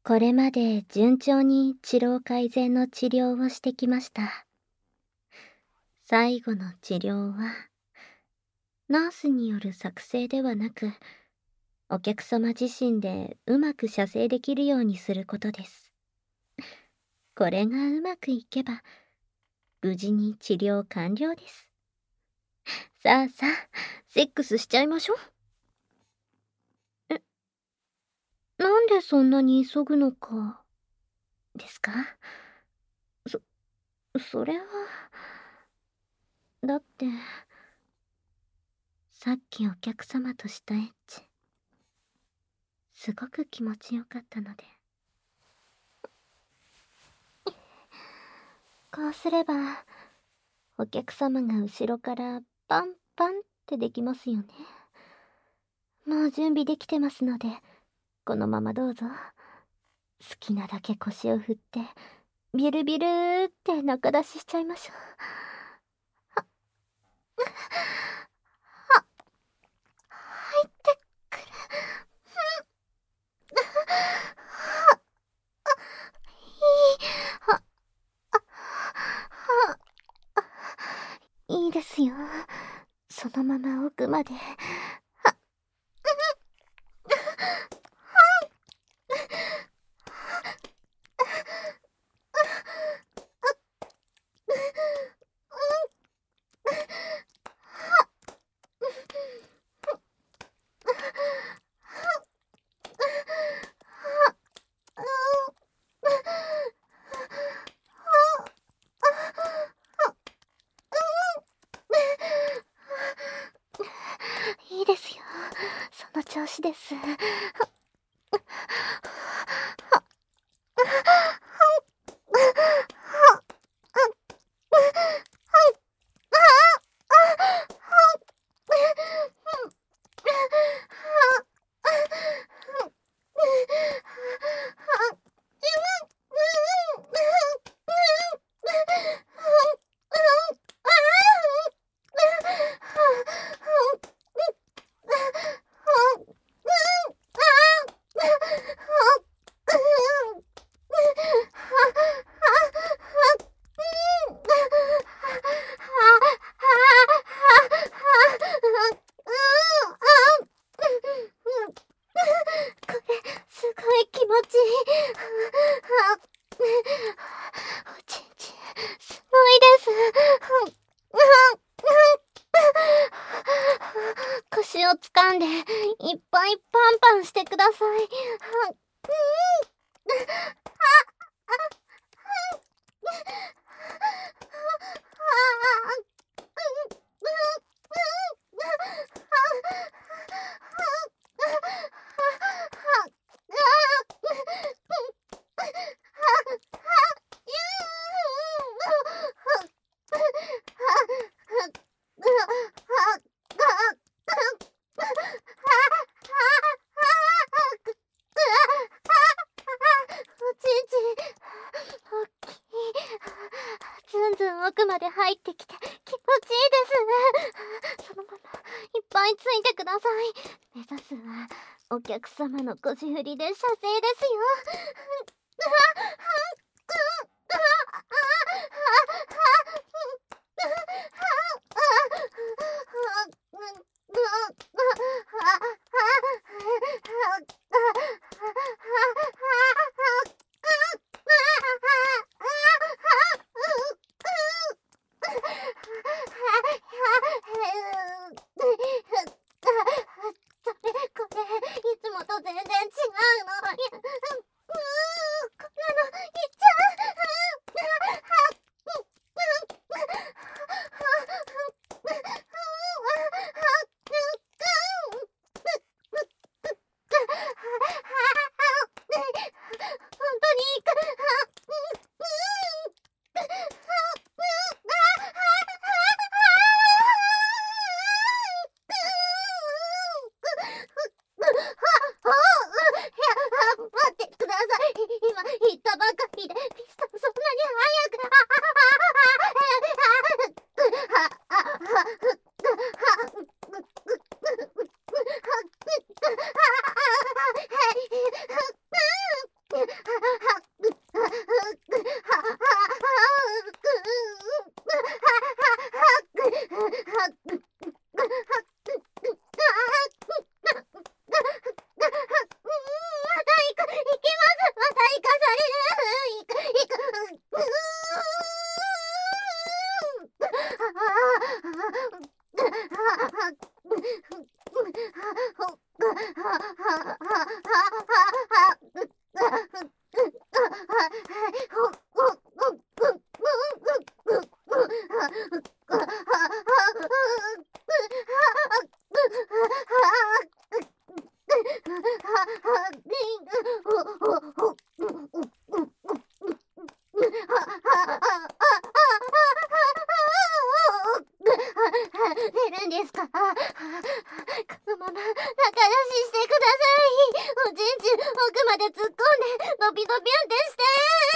これまで順調に治療改善の治療をしてきました。最後の治療は、ナースによる作成ではなく、お客様自身でうまく射精できるようにすることです。これがうまくいけば、無事に治療完了です。さあさあ、セックスしちゃいましょう。なんでそんなに急ぐのか、ですか？それは、だって、さっきお客様としたエッチ、すごく気持ちよかったので。こうすれば、お客様が後ろからパンパンってできますよね。もう準備できてますので、このままどうぞ。好きなだけ腰を振って、ビルビルーって中出ししちゃいましょう。入ってくる。いいですよ。そのまま奥まで。いいですよ。その調子です。すごい気持ちいい。おちんちん、すごいです。腰を掴んで、いっぱいパンパンしてください。ずんずん奥まで入ってきて気持ちいいです。そのままいっぱいついてください。目指すはお客様の腰振りで射精ですよ。これ、いつもと全然違うの。こんなの、い出るんですか？このまま仲良ししてください。おちんちん奥まで突っ込んでのびのびゅんってして。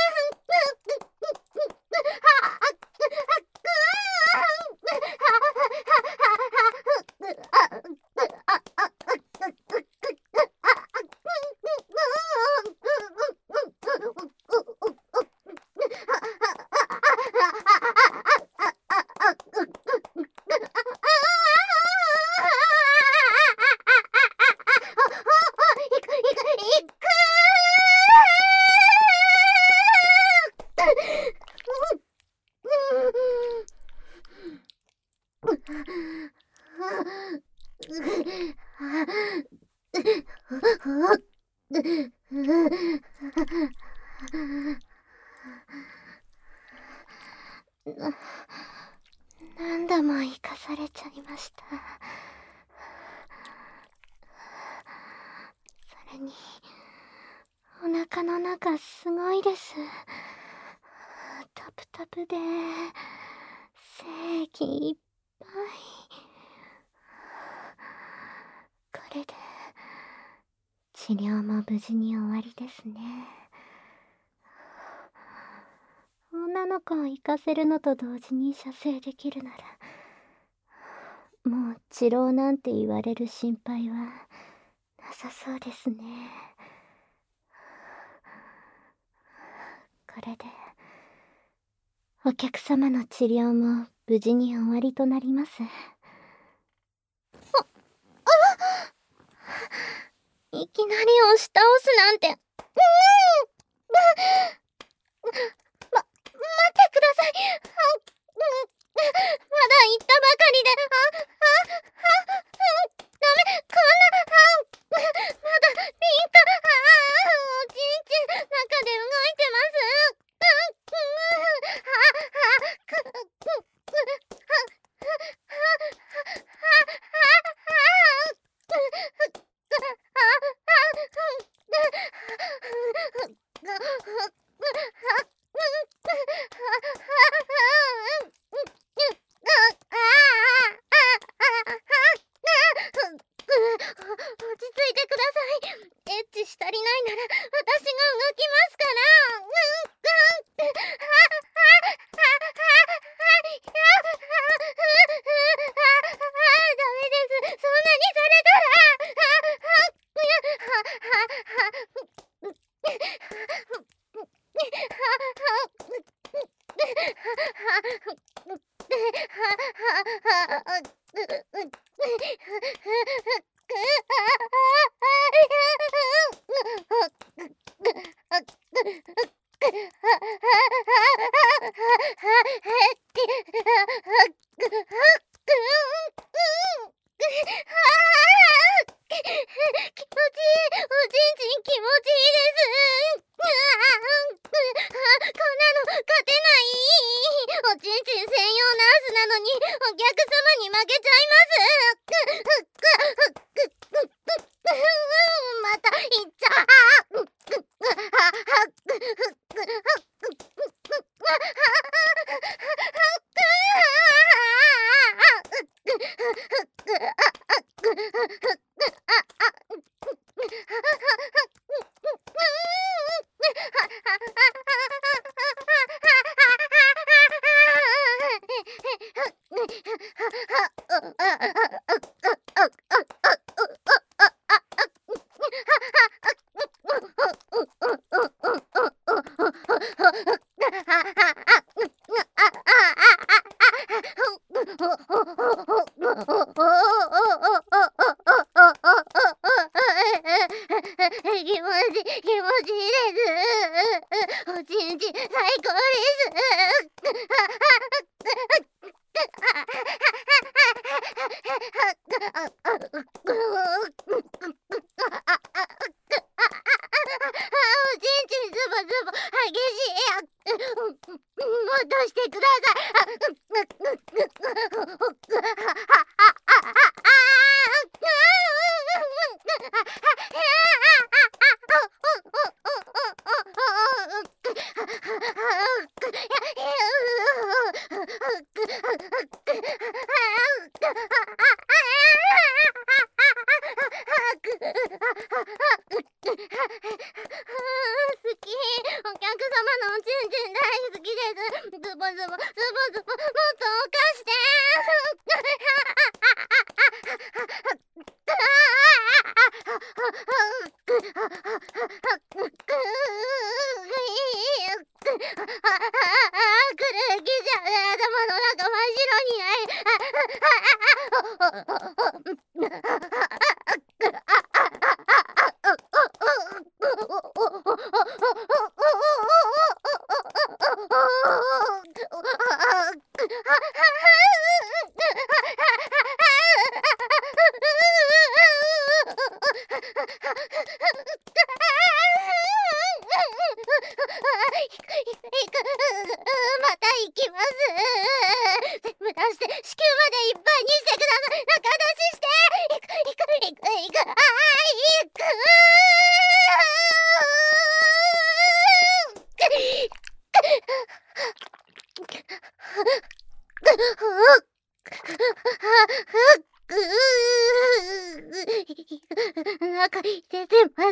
何度も生かされちゃいました。それにお腹の中すごいです。タプタプで精液いっぱい。これで治療も無事に終わりですね。女の子を行かせるのと同時に射精できるなら、もう治療なんて言われる心配はなさそうですね。これでお客様の治療も無事に終わりとなります。いきなり押し倒すなんて。待ってください。まだ言ったばかりで。ダメ、こんな。まだピンク。おちんちん、中で動いてます。落ち着いてください。エッチし足りないなら私が動きますから。ダメです。そんなにされたてください。好き。お客様のおちんちん大好きです。ズボズボ、ズボズボ、もっとおかして。くるぎじゃ頭の中真っ白にまた行きます。全部出して子宮までいっぱいにしてください。仲出しして。行く。中に出てます。